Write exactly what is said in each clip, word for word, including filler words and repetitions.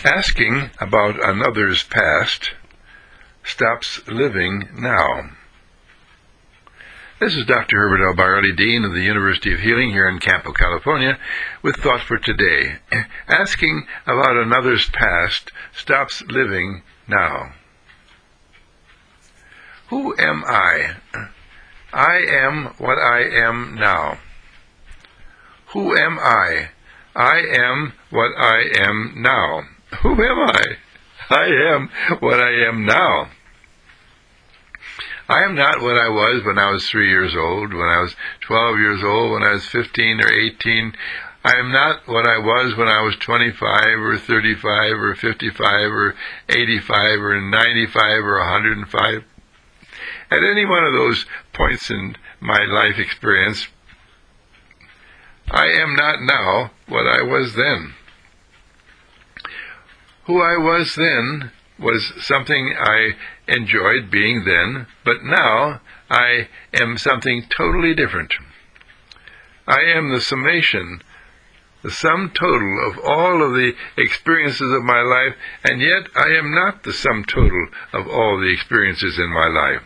Asking about another's past stops living now. This is Doctor Herbert L. Byerly, Dean of the University of Healing here in Campo, California, with Thought for Today. Asking about another's past stops living now. Who am I? I am what I am now. Who am I? I am what I am now. Who am I? I am what I am now. I am not what I was when I was three years old, when I was twelve years old, when I was fifteen or eighteen. I am not what I was when I was twenty-five or thirty-five or fifty-five or eighty-five or ninety-five or one hundred five. At any one of those points in my life experience, I am not now what I was then. Who I was then was something I enjoyed being then, but now I am something totally different. I am the summation, the sum total of all of the experiences of my life, and yet I am not the sum total of all the experiences in my life.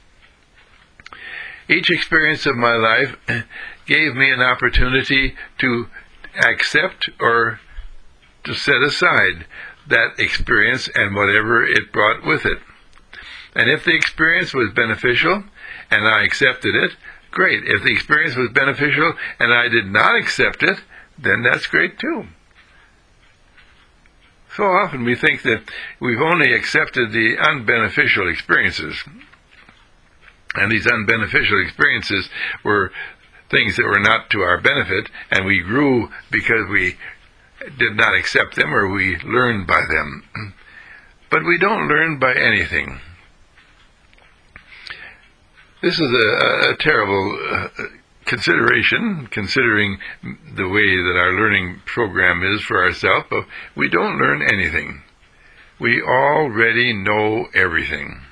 Each experience of my life gave me an opportunity to accept or to set aside that experience and whatever it brought with it. And if the experience was beneficial and I accepted it, great. If the experience was beneficial and I did not accept it, then that's great too. So often we think that we've only accepted the unbeneficial experiences. And these unbeneficial experiences were things that were not to our benefit, and we grew because we did not accept them or we learned by them. But we don't learn by anything. This is a, a terrible uh, consideration, considering the way that our learning program is for ourselves, but we don't learn anything. We already know everything.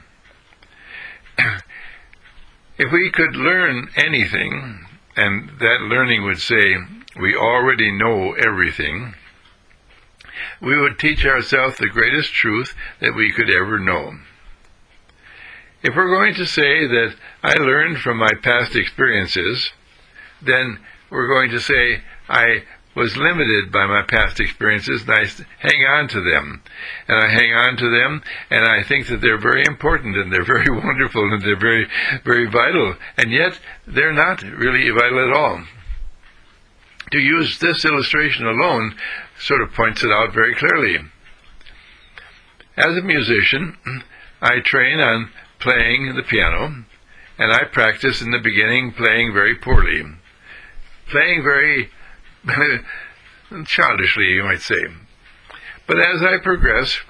If we could learn anything, and that learning would say, we already know everything, we would teach ourselves the greatest truth that we could ever know. If we're going to say that I learned from my past experiences, then we're going to say I was limited by my past experiences, and I hang on to them. And I hang on to them, and I think that they're very important, and they're very wonderful, and they're very, very vital. And yet, they're not really vital at all. To use this illustration alone sort of points it out very clearly. As a musician, I train on playing the piano, and I practice in the beginning playing very poorly. Playing very childishly, you might say. But as I progress,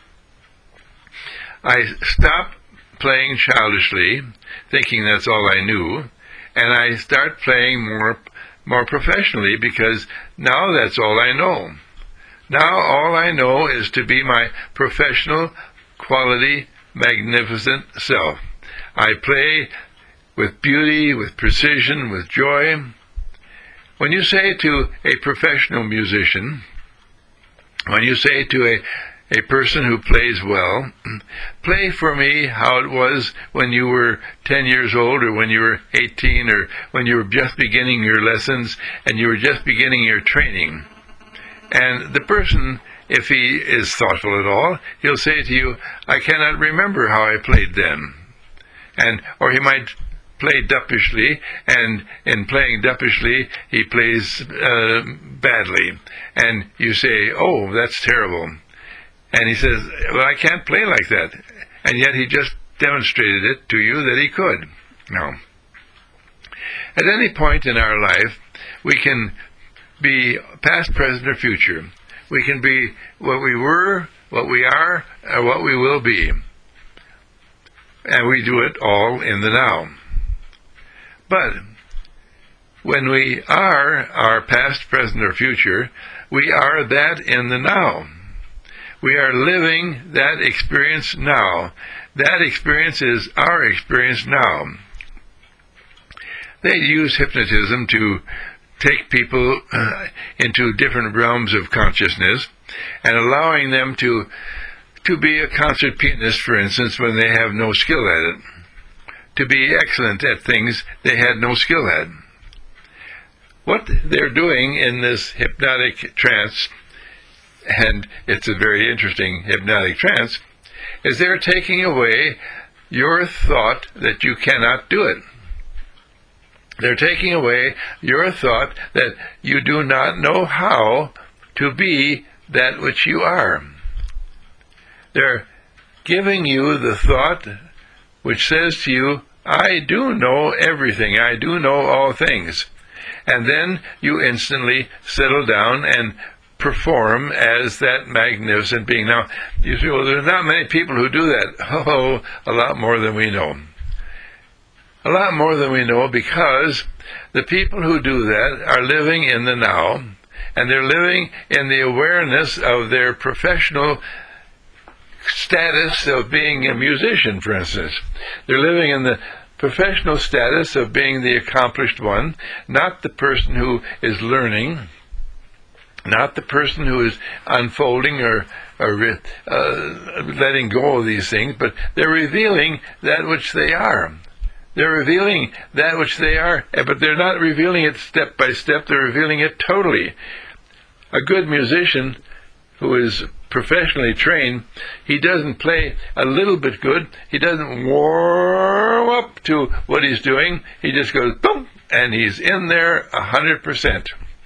I stop playing childishly, thinking that's all I knew, and I start playing more more professionally, because now that's all I know. Now all I know is to be my professional, quality, magnificent self. I play with beauty, with precision, with joy. When you say to a professional musician, when you say to a, a person who plays well, play for me how it was when you were ten years old, or when you were eighteen, or when you were just beginning your lessons and you were just beginning your training. And the person, if he is thoughtful at all, he'll say to you, I cannot remember how I played then. And or he might play duppishly, and in playing duppishly, he plays uh, badly. And you say, oh, that's terrible. And he says, well, I can't play like that. And yet he just demonstrated it to you that he could. No. At any point in our life, we can be past, present, or future. We can be what we were, what we are, or what we will be. And we do it all in the now. But when we are our past, present, or future, we are that in the now. We are living that experience now. That experience is our experience now. They use hypnotism to take people uh, into different realms of consciousness, and allowing them to to be a concert pianist, for instance, when they have no skill at it, to be excellent at things they had no skill at. What they're doing in this hypnotic trance, and it's a very interesting hypnotic trance, is they're taking away your thought that you cannot do it. They're taking away your thought that you do not know how to be that which you are. They're giving you the thought which says to you, I do know everything, I do know all things. And then you instantly settle down and perform as that magnificent being. Now, you say, well, there's not many people who do that. Oh, a lot more than we know. A lot more than we know, because the people who do that are living in the now, and they're living in the awareness of their professional status of being a musician, for instance. They're living in the professional status of being the accomplished one, not the person who is learning, not the person who is unfolding or, or uh, letting go of these things, but they're revealing that which they are. They're revealing that which they are, but they're not revealing it step by step, they're revealing it totally. A good musician who is professionally trained, he doesn't play a little bit good, he doesn't warm up to what he's doing, he just goes boom, and he's in there a hundred percent.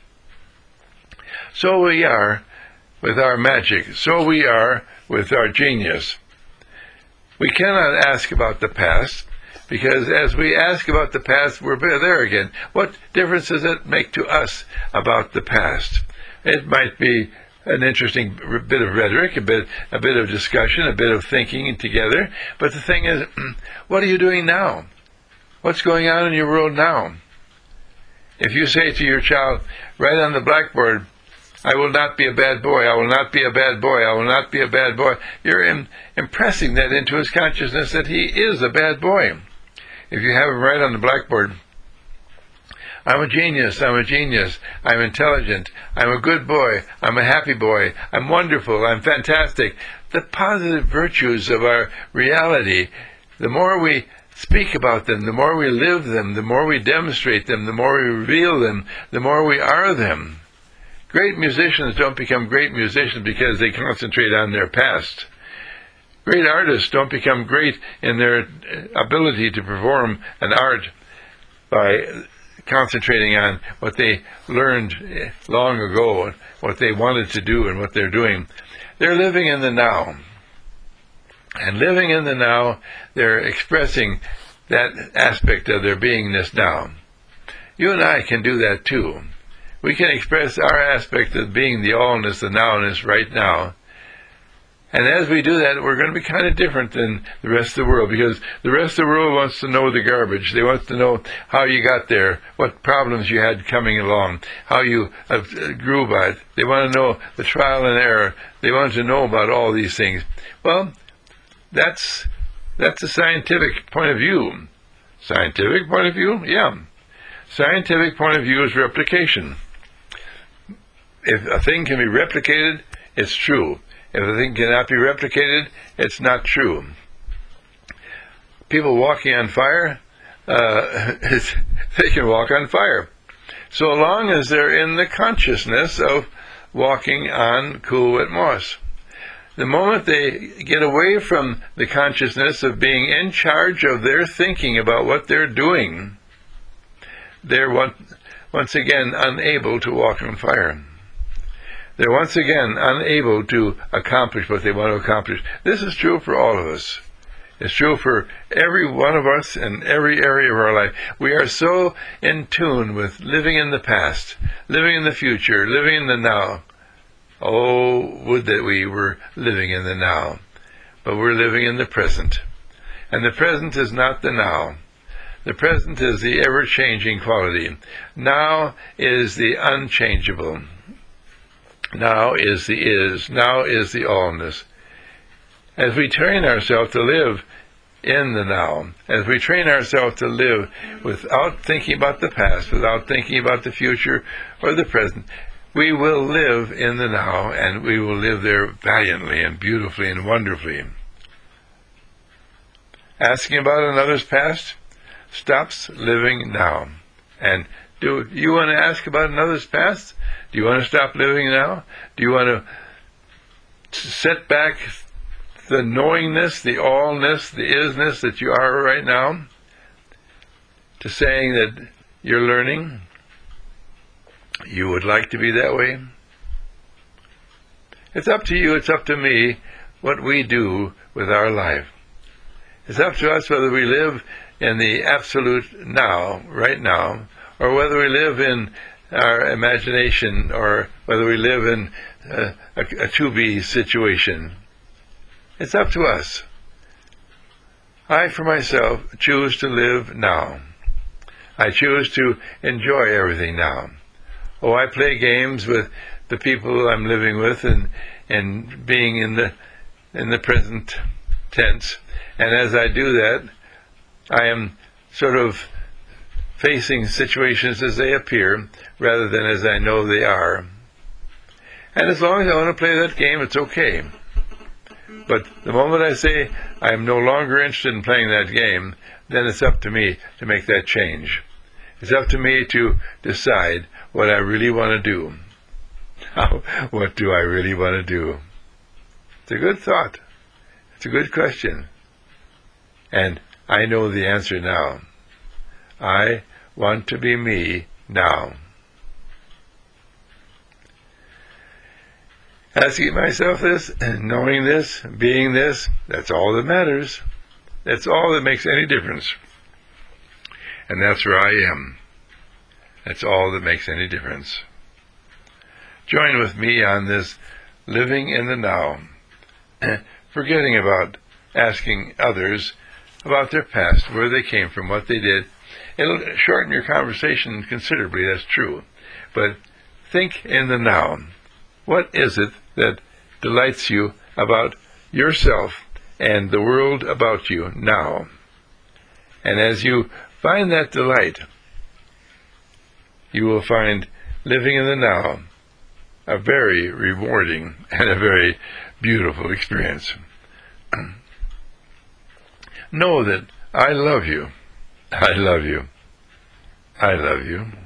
So we are with our magic, so we are with our genius. We cannot ask about the past, because as we ask about the past, we're there again. What difference does it make to us about the past? It might be an interesting bit of rhetoric, a bit, a bit of discussion, a bit of thinking together. But the thing is, what are you doing now? What's going on in your world now? If you say to your child, write on the blackboard, I will not be a bad boy, I will not be a bad boy, I will not be a bad boy, you're in, impressing that into his consciousness that he is a bad boy. If you have him write on the blackboard, I'm a genius, I'm a genius, I'm intelligent, I'm a good boy, I'm a happy boy, I'm wonderful, I'm fantastic. The positive virtues of our reality, the more we speak about them, the more we live them, the more we demonstrate them, the more we reveal them, the more we are them. Great musicians don't become great musicians because they concentrate on their past. Great artists don't become great in their ability to perform an art by concentrating on what they learned long ago, what they wanted to do and what they're doing. They're living in the now. And living in the now, they're expressing that aspect of their beingness now. You and I can do that too. We can express our aspect of being the allness, the nowness right now. And as we do that, we're going to be kind of different than the rest of the world, because the rest of the world wants to know the garbage. They want to know how you got there, what problems you had coming along, how you uh, grew by it. They want to know the trial and error. They want to know about all these things. Well, that's that's a scientific point of view. Scientific point of view? Yeah. Scientific point of view is replication. If a thing can be replicated, it's true. If a thing cannot be replicated, it's not true. People walking on fire, uh, they can walk on fire. So long as they're in the consciousness of walking on cool wet moss. The moment they get away from the consciousness of being in charge of their thinking about what they're doing, they're one, once again unable to walk on fire. They're once again unable to accomplish what they want to accomplish. This is true for all of us. It's true for every one of us in every area of our life. We are so in tune with living in the past, living in the future, living in the now. Oh, would that we were living in the now. But we're living in the present. And the present is not the now. The present is the ever-changing quality. Now is the unchangeable. Now is the is. Now is the allness. As we train ourselves to live in the now, as we train ourselves to live without thinking about the past, without thinking about the future or the present, we will live in the now, and we will live there valiantly and beautifully and wonderfully. Asking about another's past stops living now. And do you want to ask about another's past? Do you want to stop living now? Do you want to set back the knowingness, the allness, the isness that you are right now, to saying that you're learning? You would like to be that way? It's up to you, it's up to me, what we do with our life. It's up to us whether we live in the absolute now, right now, or whether we live in our imagination, or whether we live in uh, a, a to-be situation. It's up to us. I, for myself, choose to live now. I choose to enjoy everything now. Oh, I play games with the people I'm living with, and and being in the in the present tense. And as I do that, I am sort of facing situations as they appear, rather than as I know they are. And as long as I want to play that game, it's okay. But the moment I say I am no longer interested in playing that game, then it's up to me to make that change. It's up to me to decide what I really want to do. How, what do I really want to do? It's a good thought. It's a good question. And I know the answer now. I want to be me now. Asking myself this, and knowing this, being this, that's all that matters. That's all that makes any difference. And that's where I am. That's all that makes any difference. Join with me on this living in the now, forgetting about asking others about their past, where they came from, what they did. It'll shorten your conversation considerably, that's true. But think in the now. What is it that delights you about yourself and the world about you now? And as you find that delight, you will find living in the now a very rewarding and a very beautiful experience. Know that I love you. I love you. I love you.